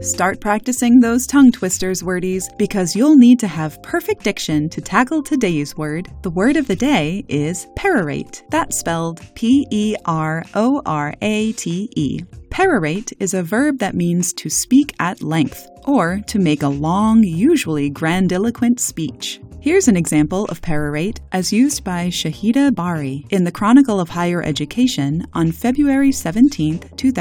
Start practicing those tongue twisters, wordies, because you'll need to have perfect diction to tackle today's word. The word of the day is perorate. That's spelled P-E-R-O-R-A-T-E. Perorate is a verb that means to speak at length, or to make a long, usually grandiloquent speech. Here's an example of perorate as used by Shahida Bari in the Chronicle of Higher Education on February 17,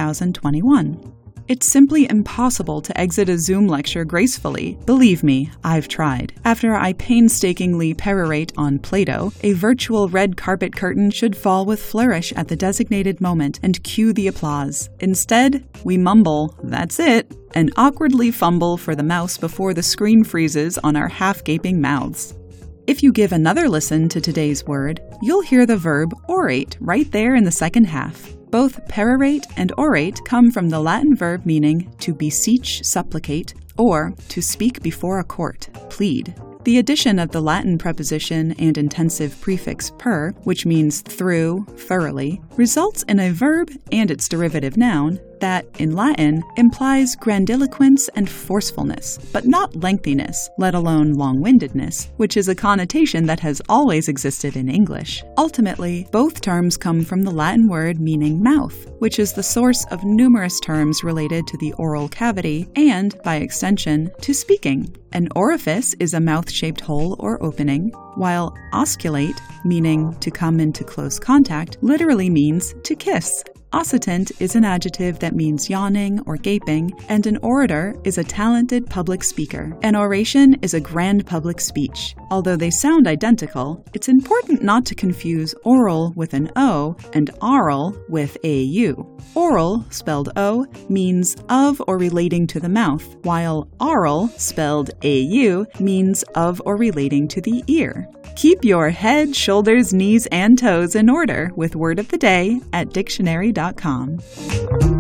2021. It's simply impossible to exit a Zoom lecture gracefully. Believe me, I've tried. After I painstakingly perorate on Play-Doh, a virtual red carpet curtain should fall with flourish at the designated moment and cue the applause. Instead, we mumble, "That's it," and awkwardly fumble for the mouse before the screen freezes on our half-gaping mouths. If you give another listen to today's word, you'll hear the verb orate right there in the second half. Both perorate and orate come from the Latin verb meaning to beseech, supplicate, or to speak before a court, plead. The addition of the Latin preposition and intensive prefix per, which means through, thoroughly, results in a verb and its derivative noun that, in Latin, implies grandiloquence and forcefulness, but not lengthiness, let alone long-windedness, which is a connotation that has always existed in English. Ultimately, both terms come from the Latin word meaning mouth, which is the source of numerous terms related to the oral cavity and, by extension, to speaking. An orifice is a mouth-shaped hole or opening, while osculate, meaning to come into close contact, literally means to kiss. Oscitant is an adjective that means yawning or gaping, and an orator is a talented public speaker. An oration is a grand public speech. Although they sound identical, it's important not to confuse oral with an O and aural with AU. Oral, spelled O, means of or relating to the mouth, while aural, spelled AU, means of or relating to the ear. Keep your head, shoulders, knees, and toes in order with Word of the Day at dictionary.com.